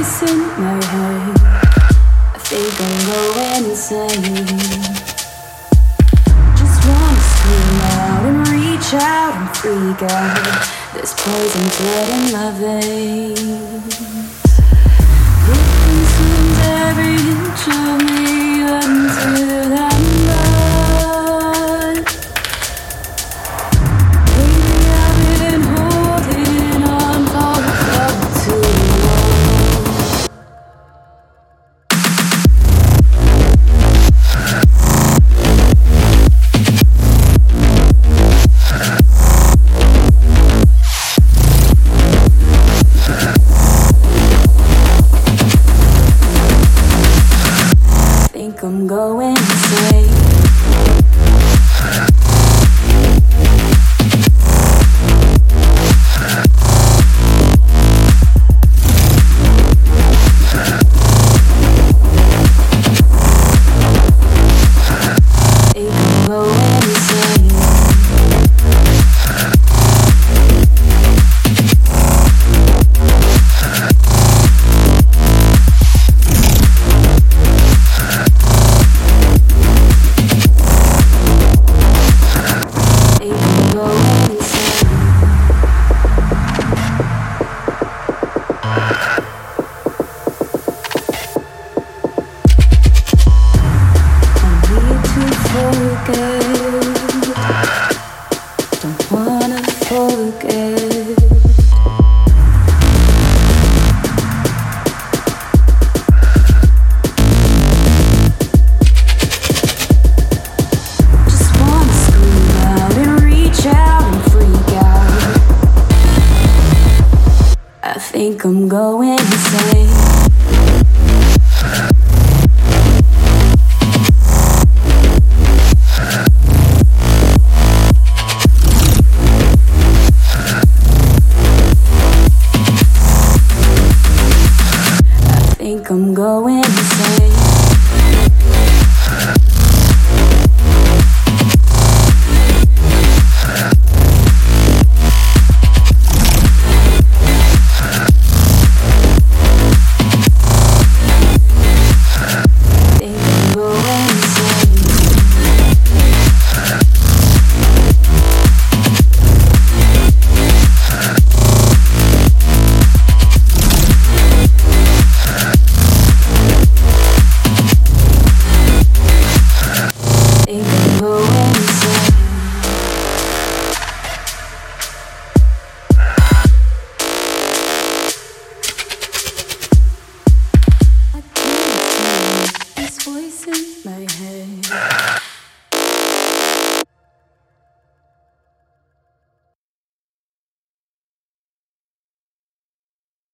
voice in my head. I think I'm going insane. Just wanna scream out and reach out and freak out. There's poison blood in my veins. It consumes every inch of me until I'm done. Lately I've been holding on for too long. I'm going insane. Don't wanna forget. Just wanna scream out and reach out and freak out. I think I'm going insane. I'm going insane.